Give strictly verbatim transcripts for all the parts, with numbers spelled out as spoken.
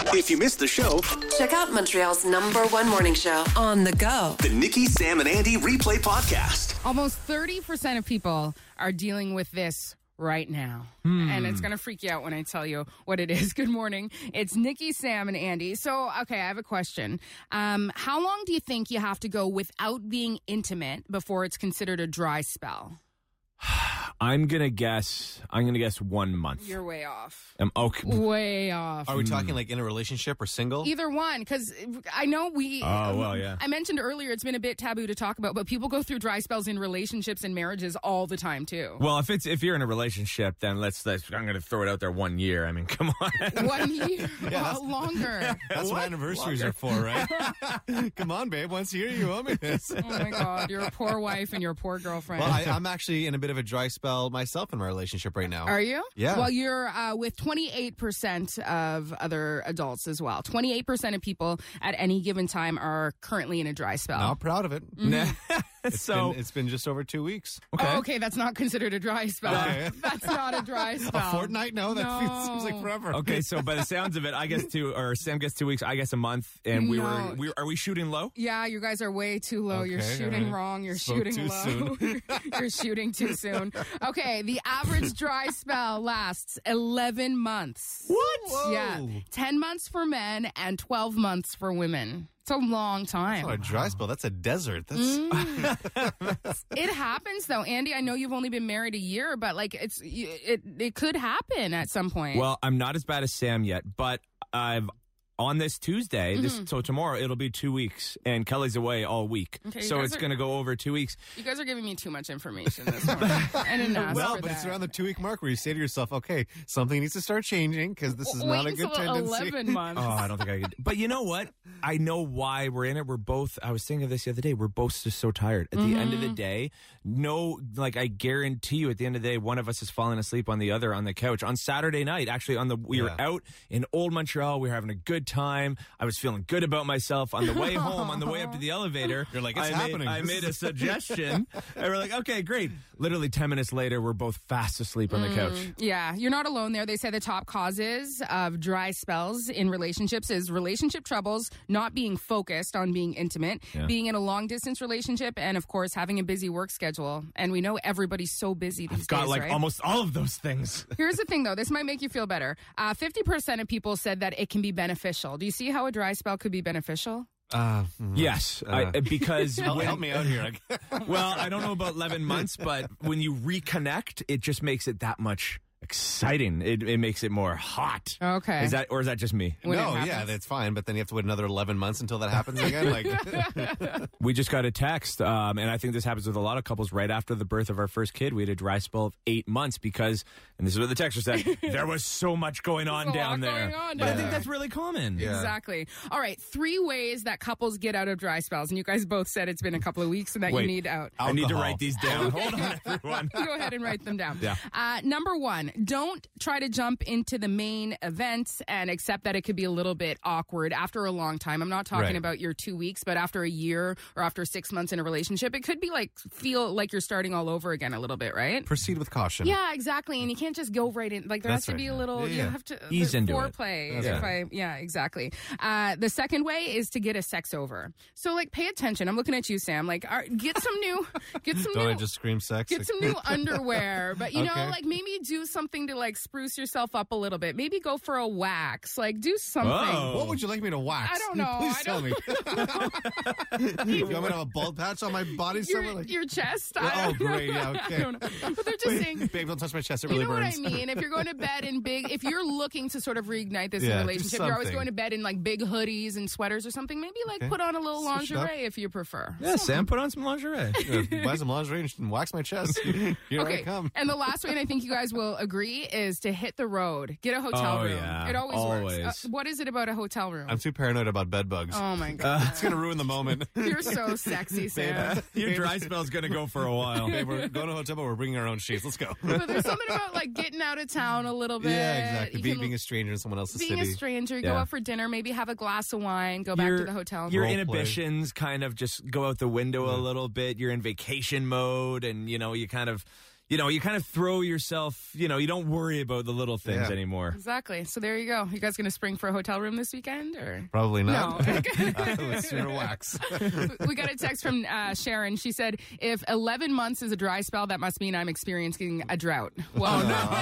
If you missed the show, check out Montreal's number one morning show on the go. The Nikki, Sam, and Andy Replay Podcast. Almost thirty percent of people are dealing with this right now. Hmm. And it's going to freak you out when I tell you what it is. Good morning. It's Nikki, Sam, and Andy. So, okay, I have a question. Um, how long do you think you have to go without being intimate before it's considered a dry spell? I'm gonna guess. I'm gonna guess one month. You're way off. Um, okay. Way off. Are we talking like in a relationship or single? Either one, because I know we. Oh well, yeah. I mentioned earlier it's been a bit taboo to talk about, but people go through dry spells in relationships and marriages all the time too. Well, if it's if you're in a relationship, then let's. let's I'm gonna throw it out there. One year. I mean, come on. One year. Yeah, well, longer. That's what, what anniversaries longer. are for, right? Come on, babe. Once a year, you owe me this. Oh my God, your poor wife and your poor girlfriend. Well, I, I'm actually in a bit of a dry spell myself in my relationship right now. Are you? Yeah. Well, you're uh, with twenty-eight percent of other adults as well. twenty-eight percent of people at any given time are currently in a dry spell. Not proud of it. Mm-hmm. It's so been, it's been just over two weeks. Okay. Oh, okay, that's not considered a dry spell. Okay. That's not a dry spell. A fortnight? No, that no. feels, seems like forever. Okay, so by the sounds of it, I guess two, or Sam gets two weeks, I guess a month, and we no. were, we are we shooting low? Yeah, you guys are way too low. Okay, You're shooting right. wrong. You're Spoke shooting too low. Soon. You're shooting too soon. Okay, the average dry spell lasts eleven months. What? Whoa. Yeah, ten months for men and twelve months for women. It's a long time. That's not a dry spell. That's a desert. That's mm. It happens though, Andy. I know you've only been married a year, but like it's it it could happen at some point. Well, I'm not as bad as Sam yet, but I've on this Tuesday, this mm-hmm. so tomorrow it'll be two weeks, and Kelly's away all week, okay, so it's are, going to go over two weeks. You guys are giving me too much information this morning. I didn't ask well, for but that. it's around the two week mark where you say to yourself, "Okay, something needs to start changing because this is Wait not a good tendency." Eleven months. Oh, I don't think I could. But you know what? I know why we're in it. We're both. I was thinking of this the other day. We're both just so tired. At mm-hmm. the end of the day, no, like I guarantee you, at the end of the day, one of us is falling asleep on the other on the couch on Saturday night. Actually, on the we yeah. were out in Old Montreal. We were having a good time. I was feeling good about myself on the way home, on the way up to the elevator. You're like, it's I happening. Made, I made a suggestion. And we're like, okay, great. Literally ten minutes later, we're both fast asleep on the couch. Mm, yeah, you're not alone there. They say the top causes of dry spells in relationships is relationship troubles, not being focused on being intimate, yeah. being in a long-distance relationship, and, of course, having a busy work schedule. And we know everybody's so busy these I've got, days, like, right? almost all of those things. Here's the thing, though. This might make you feel better. Uh, fifty percent of people said that it can be beneficial. Do you see how a dry spell could be beneficial? Uh, yes, uh, I, because help, when, help me out here. Well, I don't know about eleven months, but when you reconnect, it just makes it that much exciting. It, it makes it more hot. Okay. Is that or is that just me? When no, yeah, that's fine. But then you have to wait another eleven months until that happens again. Like, we just got a text, um, and I think this happens with a lot of couples. Right after the birth of our first kid, we had a dry spell of eight months because, and this is what the texter said, there was so much going on down there. On but down I think there. that's really common. Yeah. Exactly. All right, three ways that couples get out of dry spells, and you guys both said it's been a couple of weeks and that Wait, you need out. I need to write these down. Hold on, everyone. Go ahead and write them down. Yeah. Uh, number one, don't try to jump into the main event and accept that it could be a little bit awkward after a long time. I'm not talking right. about your two weeks, but after a year or after six months in a relationship, it could be like feel like you're starting all over again a little bit, right? Proceed with caution. Yeah, exactly. And you can't just go right in. Like there That's has to right, be a yeah. little. Yeah, yeah. You have to ease into foreplay. it. If Yeah. I, yeah, exactly. Uh, the second way is to get a sex over. So like, pay attention. I'm looking at you, Sam. Like, are, get some new, get some Don't new. I just scream sex? Get some new underwear, but you know, Okay. like maybe do something to like spruce yourself up a little bit. Maybe go for a wax. Like do something. Whoa. What would you like me to wax? I don't know. Please I tell don't me. You want me to have a bald patch on my body Your, somewhere? Like, your chest. oh, I don't great. know. Yeah, okay. I don't know. But they're just Wait, saying. babe, don't touch my chest. It You really know burns. what I mean? If you're going to bed in big, if you're looking to sort of reignite this Yeah, in a do relationship, you're always something. going to bed in like big hoodies and sweaters or something. Maybe like Okay. put on a little Switch it up. lingerie if you prefer. Yeah, Sam, put on some lingerie. Yeah, buy some lingerie and wax my chest. Here I Okay, come. and the last way, and I think you guys will agree, is to hit the road. Get a hotel Oh, room. yeah. It always, Always. works. Uh, what is it about a hotel room? I'm too paranoid about bed bugs. oh my god, It's going to ruin the moment. you're so sexy, Sam. Your dry spell's going to go for a while. Babe, we're going to a hotel, but we're bringing our own sheets. Let's go. But there's something about like getting out of town a little bit. Yeah, exactly. You Be, can- being a stranger in someone else's being city. a stranger, go Yeah. out for dinner, maybe have a glass of wine, go back Your- to the hotel. Your Role play. inhibitions kind of just go out the window a little bit. You're in vacation mode, and you know you kind of you know, you kind of throw yourself, you know, you don't worry about the little things Yeah. anymore. Exactly. So there you go. You guys going to spring for a hotel room this weekend, or? Probably not. No. Let's relax. We got a text from uh, Sharon. She said, if eleven months is a dry spell, that must mean I'm experiencing a drought. Well,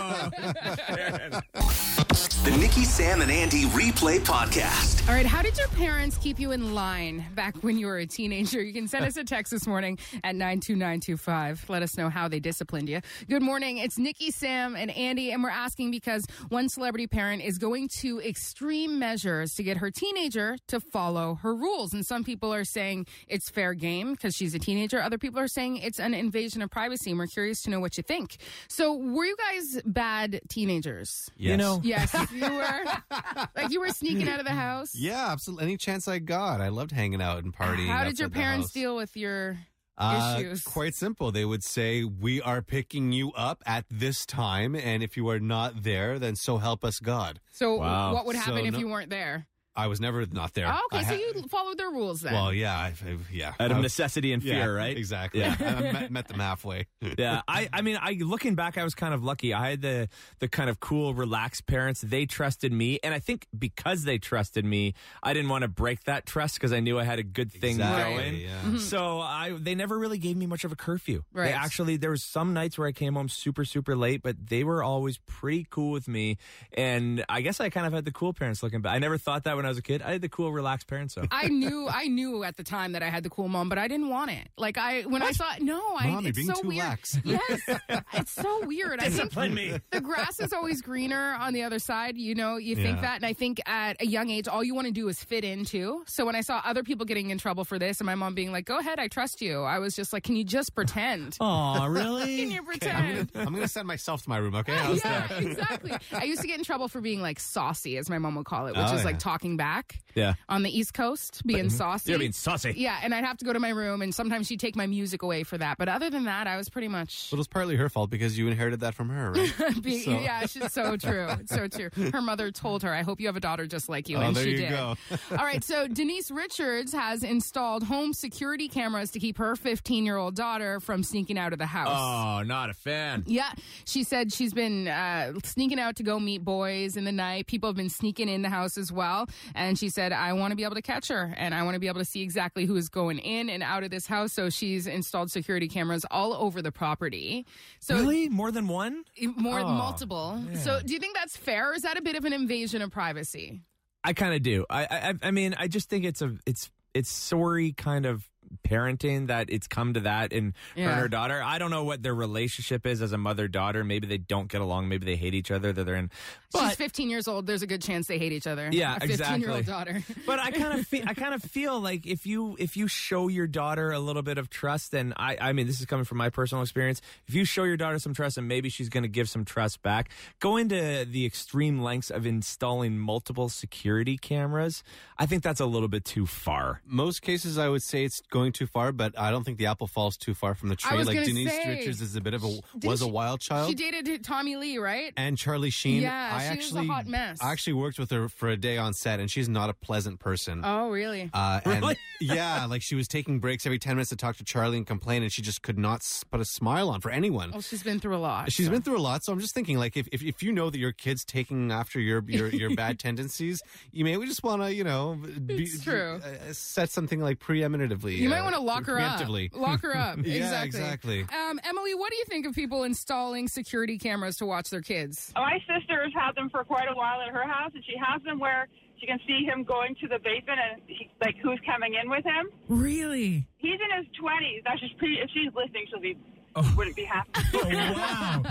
The Nikki, Sam, and Andy Replay Podcast. All right, how did your parents keep you in line back when you were a teenager? You can send us a text this morning at nine two nine two five. Let us know how they disciplined you. Good morning. It's Nikki, Sam, and Andy, and we're asking because one celebrity parent is going to extreme measures to get her teenager to follow her rules. And some people are saying it's fair game because she's a teenager. Other people are saying it's an invasion of privacy, and we're curious to know what you think. So were you guys bad teenagers? You know, Yes, you were. Like you were sneaking out of the house? Yeah, absolutely. Any chance I got. I loved hanging out and partying. How did your outside the parents house. deal with your Uh, issues? Quite simple. They would say, we are picking you up at this time, and if you are not there, then so help us God. So Wow. what would happen So if no- you weren't there? I was never not there. Oh, okay, I so ha- you followed their rules then. Well, yeah. I, I, yeah. out of I- necessity and fear, yeah, right? Exactly. Yeah. I, I met, met them halfway. Yeah, I, I mean, I looking back, I was kind of lucky. I had the the kind of cool, relaxed parents. They trusted me, and I think because they trusted me, I didn't want to break that trust because I knew I had a good thing Exactly, going. yeah. So I, they never really gave me much of a curfew. Right. They actually, there was some nights where I came home super, super late, but they were always pretty cool with me. And I guess I kind of had the cool parents looking back. I never thought that when I was a kid. I had the cool, relaxed parents. So I knew, I knew at the time that I had the cool mom, but I didn't want it. Like I, when I saw, no, I, Mom, you're it's being so too weird. lax. Yes, it's so weird. I think discipline me. the grass is always greener on the other side. You know, you think Yeah. that. And I think at a young age, all you want to do is fit in too. So when I saw other people getting in trouble for this and my mom being like, go ahead, I trust you. I was just like, can you just pretend? Aw, really? Can you I'm pretend? gonna, I'm gonna send myself to my room, okay? How's Yeah, that? exactly. I used to get in trouble for being like saucy, as my mom would call it, which Oh, is like yeah. talking back Yeah. on the East Coast, being saucy. You're being saucy. Yeah, and I'd have to go to my room, and sometimes she'd take my music away for that. But other than that, I was pretty much. But it was partly her fault because you inherited that from her, right? Being, So- Yeah, it's so true. It's so true. Her mother told her, I hope you have a daughter just like you. Oh, and there she you did. go. All right, so Denise Richards has installed home security cameras to keep her fifteen year old daughter from sneaking out of the house. Oh, not a fan. Yeah, she said she's been uh, sneaking out to go meet boys in the night. People have been sneaking in the house as well. And she said, I want to be able to catch her, and I want to be able to see exactly who is going in and out of this house. So she's installed security cameras all over the property. So Really? More than one? more Oh, multiple. So do you think that's fair, or is that a bit of an invasion of privacy? I kind of do. I, I I mean, I just think it's a it's it's sorry kind of parenting that it's come to that in her Yeah. and her daughter. I don't know what their relationship is as a mother-daughter. Maybe they don't get along. Maybe they hate each other. That they're in. She's But fifteen years old. There's a good chance they hate each other. Yeah, a fifteen-year-old exactly. daughter. but I kind of feel, I kind of feel like if you if you show your daughter a little bit of trust, and I I mean this is coming from my personal experience. If you show your daughter some trust, and maybe she's going to give some trust back, go into the extreme lengths of installing multiple security cameras. I think that's a little bit too far. Most cases, I would say it's going too far, but I don't think the apple falls too far from the tree. was Like gonna Denise say, Richards is a bit of a didn't was a she- wild child. She dated Tommy Lee, right? and Charlie Sheen. Yeah, I she was a actually, hot mess. I actually worked with her for a day on set, and she's not a pleasant person. Oh, really? Uh, and Really? yeah, like she was taking breaks every ten minutes to talk to Charlie and complain, and she just could not s- put a smile on for anyone. Oh, she's been through a lot. She's so. been through a lot, so I'm just thinking, like, if, if if you know that your kid's taking after your your, your bad tendencies, you may just want to, you know, be, It's true. Uh, set something like preemptively. You might uh, want to lock her up. preemptively. Lock her up. Yeah, exactly. exactly. Um, Emily, what do you think of people installing security cameras to watch their kids? My sister has had them for quite a while at her house, and she has them where she can see him going to the basement and he, like who's coming in with him. Really? He's in his twenties. That's just pretty. If she's listening, she'll be Oh. wouldn't be happy. Wow.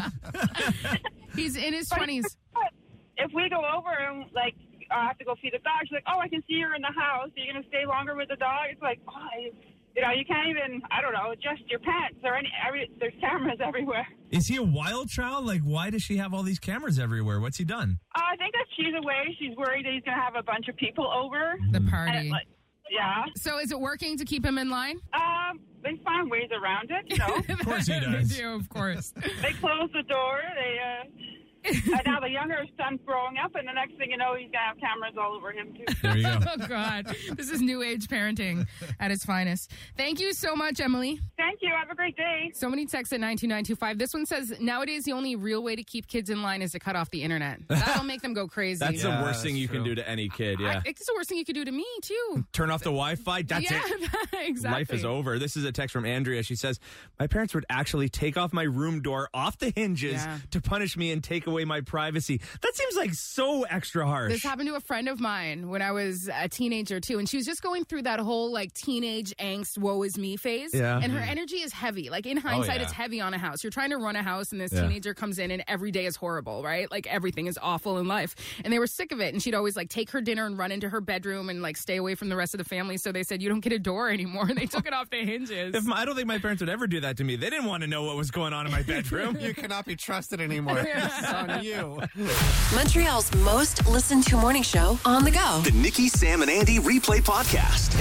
He's in his twenties. But if we go over and like I have to go feed the dog, she's like, "Oh, I can see you're in the house. Are you gonna stay longer with the dog?" It's like, oh, I, you know, you can't even. I don't know, adjust your pants or any. Every, there's cameras everywhere. Is he a wild child? Like, why does she have all these cameras everywhere? What's he done? Uh, I think that she's away. She's worried that he's gonna have a bunch of people over. The And party. it, like, yeah. So is it working to keep him in line? Um, they find ways around it, you know. Of course he They does. do, of course. They close the door. They, uh, and now the younger son's growing up, and the next thing you know, he's gonna have cameras all over him too. There you go. Oh, God. This is new age parenting at its finest. Thank you so much, Emily. Thank you. Have a great day. So many texts at nine two nine two five. This one says, nowadays, the only real way to keep kids in line is to cut off the internet. That'll make them go crazy. That's Yeah, the worst thing that's you can true. do to any kid. Yeah. I, it's the worst thing you could do to me, too. Turn off the Wi-Fi. That's yeah, it. exactly. Life is over. This is a text from Andrea. She says, my parents would actually take off my room door off the hinges Yeah. to punish me and take away my privacy. That seems like so extra harsh. This happened to a friend of mine when I was a teenager, too. And she was just going through that whole, like, teenage angst, woe is me phase. Yeah. And her energy is heavy. Like, in hindsight, yeah. it's heavy on a house. You're trying to run a house, and this Yeah. teenager comes in, and every day is horrible, right? Like, everything is awful in life. And they were sick of it. And she'd always, like, take her dinner and run into her bedroom and, like, stay away from the rest of the family. So they said, you don't get a door anymore. And they took it off the hinges. If my, I don't think my parents would ever do that to me. They didn't want to know what was going on in my bedroom. You cannot be trusted anymore. It's on you. Montreal's most listened to morning show on the go. The Nikki, Sam, and Andy Replay Podcast.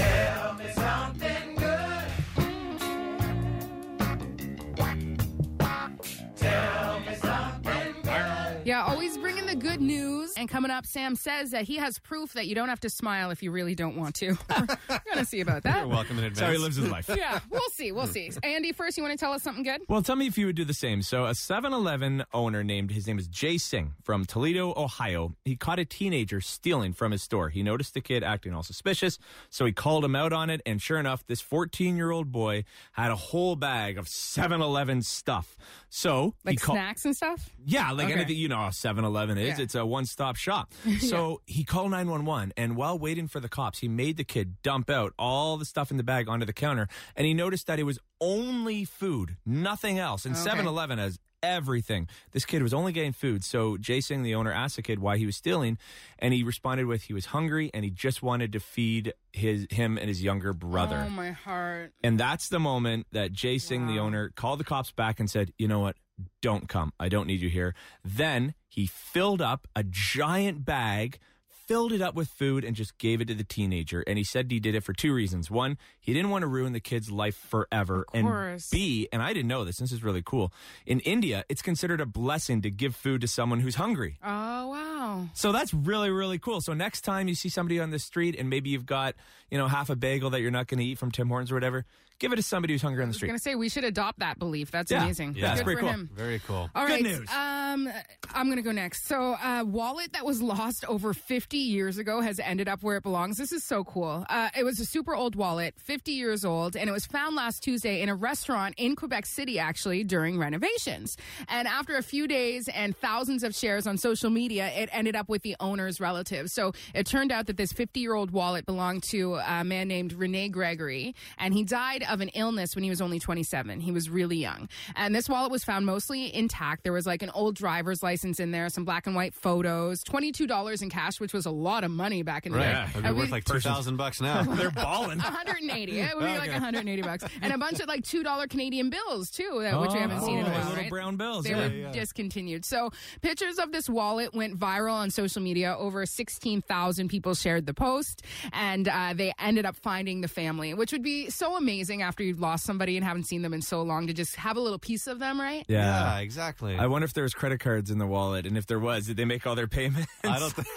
Yeah, always bringing the good news. And coming up, Sam says that he has proof that you don't have to smile if you really don't want to. We're going to see about that. You're welcome in advance. That's how he lives his life. Yeah, we'll see. We'll see. Andy, first, you want to tell us something good? Well, tell me if you would do the same. So a seven eleven owner named, his name is Jay Singh from Toledo, Ohio. He caught a teenager stealing from his store. He noticed the kid acting all suspicious, so he called him out on it. And sure enough, this fourteen-year-old boy had a whole bag of seven eleven stuff. So he Like called. snacks and stuff? Yeah, like Okay. anything, you know how seven eleven is. Yeah. It's a one-stop shop. So he called nine one one, and while waiting for the cops, he made the kid dump out all the stuff in the bag onto the counter, and he noticed that it was only food, nothing else. And Okay. seven eleven has everything. This kid was only getting food. So Jason, the owner, asked the kid why he was stealing, and he responded with he was hungry, and he just wanted to feed his him and his younger brother. Oh, my heart. And that's the moment that Jay Singh, the Wow. owner, called the cops back and said, you know what? Don't come. I don't need you here. Then he filled up a giant bag, filled it up with food, and just gave it to the teenager. And he said he did it for two reasons. One, he didn't want to ruin the kid's life forever. Of course. And B, and I didn't know this, this is really cool. In India, it's considered a blessing to give food to someone who's hungry. Oh, wow. So that's really, really cool. So next time you see somebody on the street and maybe you've got, you know, half a bagel that you're not going to eat from Tim Hortons or whatever, give it to somebody who's hungry on the I was street. going to say, we should adopt that belief. That's Yeah. amazing. Yeah, that's Good pretty for cool. him. Very cool. All Good right. news. Um, I'm going to go next. So, a wallet that was lost over fifty years ago has ended up where it belongs. This is so cool. Uh, it was a super old wallet, fifty years old, and it was found last Tuesday in a restaurant in Quebec City, actually, during renovations. And after a few days and thousands of shares on social media, it ended up with the owner's relatives. So, it turned out that this fifty-year-old wallet belonged to a man named Rene Gregory, and he died of an illness when he was only twenty-seven. He was really young. And this wallet was found mostly intact. There was like an old driver's license in there, some black and white photos, twenty-two dollars in cash, which was a lot of money back in the Right. day. Yeah. It'd be And worth we- like two thousand bucks now. They're balling. one hundred eighty. It would be like one hundred eighty bucks. And a bunch of like two dollar Canadian bills, too, that, which we haven't seen in a Oh, while, little right? brown bills. They yeah. were discontinued. So pictures of this wallet went viral on social media. Over sixteen thousand people shared the post, and uh, they ended up finding the family, which would be so amazing after you've lost somebody and haven't seen them in so long to just have a little piece of them, right? Yeah. Yeah, exactly. I wonder if there was credit cards in the wallet, and if there was, did they make all their payments? I don't, th-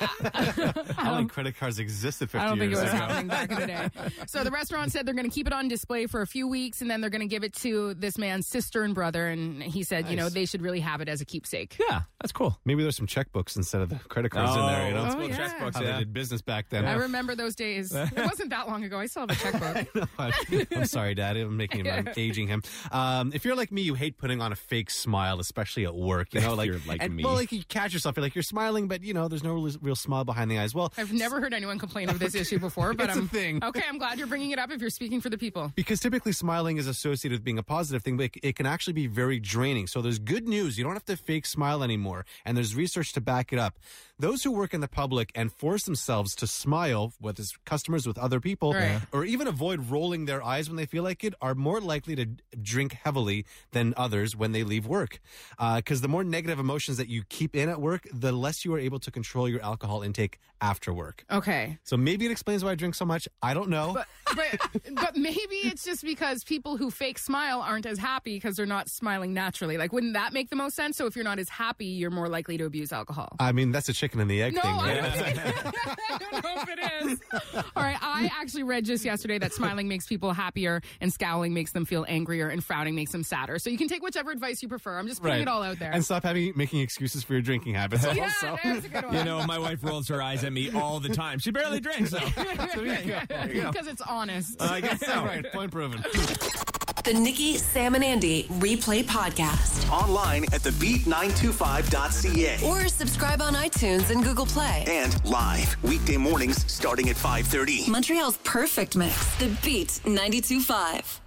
I don't think credit cards existed fifty I don't think it years was ago. happening back in the day. So the restaurant said they're going to keep it on display for a few weeks, and then they're going to give it to this man's sister and brother. And he said, you know, Nice. they should really have it as a keepsake. Yeah, that's cool. Maybe there's some checkbooks instead of the credit cards in there. You know, Oh, little yeah. checkbooks. how Yeah. they did business back then. I remember those days. It wasn't that long ago. I still have a checkbook. I'm sorry, Daddy. I'm making him. I'm aging him. Um, if you're like me, you hate putting on a fake smile, especially at work. You know, If like you're like and- me. Well, like you catch yourself. You're like you're smiling, but you know, there's no real, real smile behind the eyes. Well, I've never heard anyone complain of this issue before, but It's a I'm thing. Okay, I'm glad you're bringing it up if you're speaking for the people. because typically smiling is associated with being a positive thing, but it, it can actually be very draining. So there's good news. You don't have to fake smile anymore. And there's research to back it up. those who work in the public and force themselves to smile with his customers, with other people, Right. or even avoid rolling their eyes when they feel like it, are more likely to drink heavily than others when they leave work. Because uh, the more negative emotions that you keep in at work, the less you are able to control your alcohol intake after work. Okay. So maybe it explains why I drink so much. I don't know. But, but, but maybe it's just because people who fake smile aren't as happy because they're not smiling naturally. Like, wouldn't that make the most sense? So if you're not as happy, you're more likely to abuse alcohol. I mean, that's a chicken and the egg No, thing, I right? don't, think, I don't know if it is. All right, I actually read just yesterday that smiling makes people happier and scowling makes them feel angrier and frowning makes them sadder. So you can take whichever advice you prefer. I'm just putting Right. it all out there. And stop having making excuses for your drinking habits. yeah, also. that's a good one. You know, my wife rolls her eyes at me all the time. She barely drinks, though. Because it's honest. I guess so. Right, point proven. The Nikki, Sam, and Andy Replay Podcast. Online at the beat nine two five dot c a. Or subscribe on iTunes and Google Play. And live weekday mornings starting at five thirty. Montreal's perfect mix. The Beat ninety-two point five.